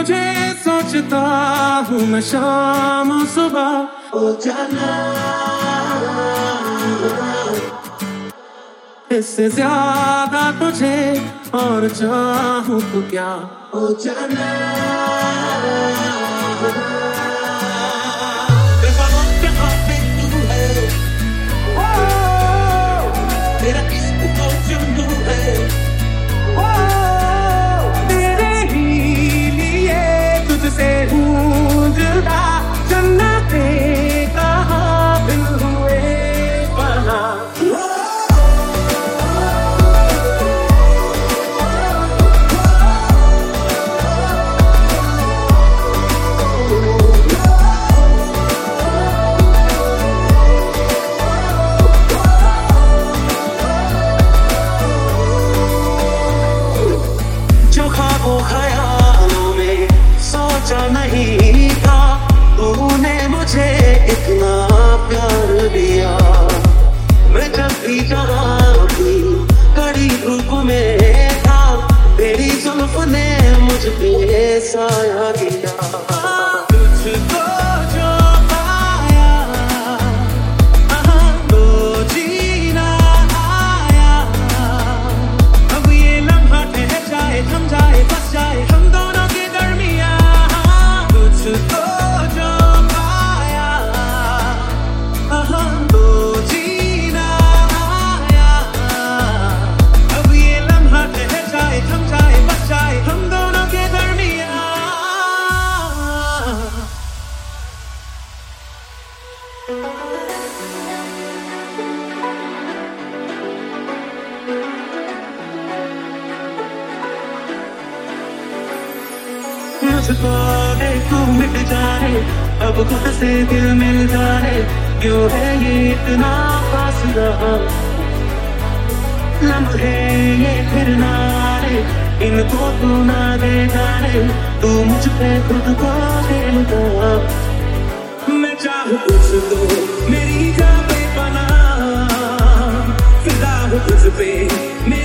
तुझे सोचता हूँ मैं शाम सुबह। ओ जाना इससे ज्यादा तुझे और चाहूँ तो क्या। ओ जाना तेरा इश्क तो जुनू है, तेरे ही लिए तुझसे हूँ जुदा। जन्नते कहाँ दिल हुए बना। ख्यालों में सोचा नहीं था तूने मुझे इतना प्यार दिया। मैं जब भी जहाँ थी कड़ी धूप में था, तेरी जुल्फ ने मुझ पे साया किया। तुझको जो पाया तो जीना आया। अब ये लम्हा ठहर जाए, थम जाए, बस जाए हम दोनों के दरमियाँ। तुझको जो पाया तो जीना आया। अब ये लम्हा ठहर जाए, थम जाए, बस जाए हम दोनों के दरमियाँ। मुझको देख तू मिट जाए, अब खुद से दिल मिल जाए। क्यों है ये इतना फासला, लम्हे ये फिर ना आए, इनको तू ना दे जाने। तू मुझ पे खुद को खेलता, मैं चाहूँ तुझको मेरी जान पे बना। फिदा हूँ तुझ पे